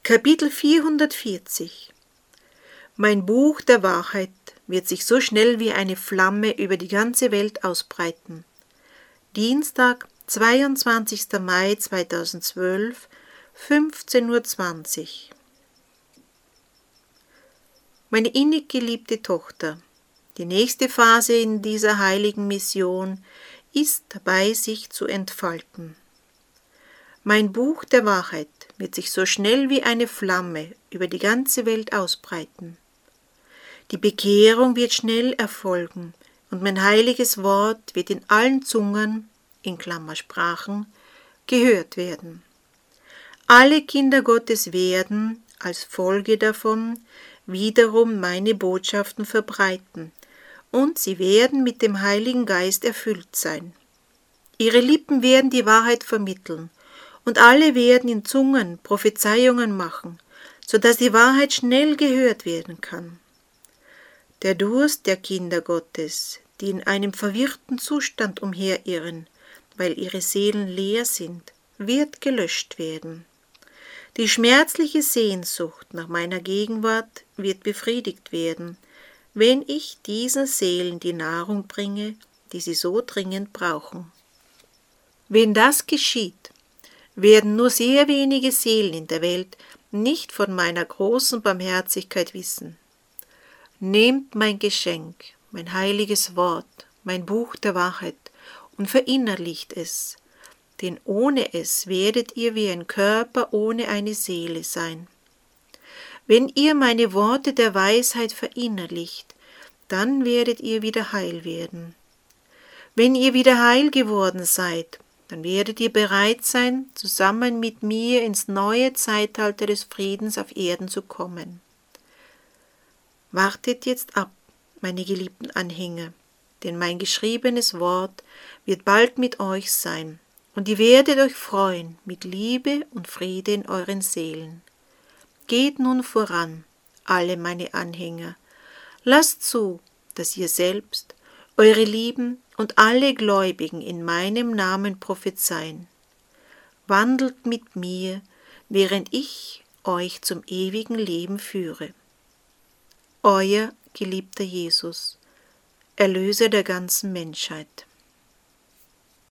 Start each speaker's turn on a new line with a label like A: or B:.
A: Kapitel 440 Mein Buch der Wahrheit wird sich so schnell wie eine Flamme über die ganze Welt ausbreiten. Dienstag, 22. Mai 2012, 15:20 Uhr. Meine innig geliebte Tochter, die nächste Phase in dieser heiligen Mission ist dabei, sich zu entfalten. Mein Buch der Wahrheit wird sich so schnell wie eine Flamme über die ganze Welt ausbreiten. Die Bekehrung wird schnell erfolgen und mein heiliges Wort wird in allen Zungen, in Sprachen, gehört werden. Alle Kinder Gottes werden, als Folge davon, wiederum meine Botschaften verbreiten und sie werden mit dem Heiligen Geist erfüllt sein. Ihre Lippen werden die Wahrheit vermitteln und alle werden in Zungen Prophezeiungen machen, sodass die Wahrheit schnell gehört werden kann. Der Durst der Kinder Gottes, die in einem verwirrten Zustand umherirren, weil ihre Seelen leer sind, wird gelöscht werden. Die schmerzliche Sehnsucht nach meiner Gegenwart wird befriedigt werden, wenn ich diesen Seelen die Nahrung bringe, die sie so dringend brauchen. Wenn das geschieht, werden nur sehr wenige Seelen in der Welt nicht von meiner großen Barmherzigkeit wissen. Nehmt mein Geschenk, mein heiliges Wort, mein Buch der Wahrheit und verinnerlicht es, denn ohne es werdet ihr wie ein Körper ohne eine Seele sein. Wenn ihr meine Worte der Weisheit verinnerlicht, dann werdet ihr wieder heil werden. Wenn ihr wieder heil geworden seid, dann werdet ihr bereit sein, zusammen mit mir ins neue Zeitalter des Friedens auf Erden zu kommen. Wartet jetzt ab, meine geliebten Anhänger, denn mein geschriebenes Wort wird bald mit euch sein, und ihr werdet euch freuen mit Liebe und Friede in euren Seelen. Geht nun voran, alle meine Anhänger, lasst zu, dass ihr selbst, eure Lieben und alle Gläubigen in meinem Namen prophezeien. Wandelt mit mir, während ich euch zum ewigen Leben führe. Euer geliebter Jesus, Erlöser der ganzen Menschheit.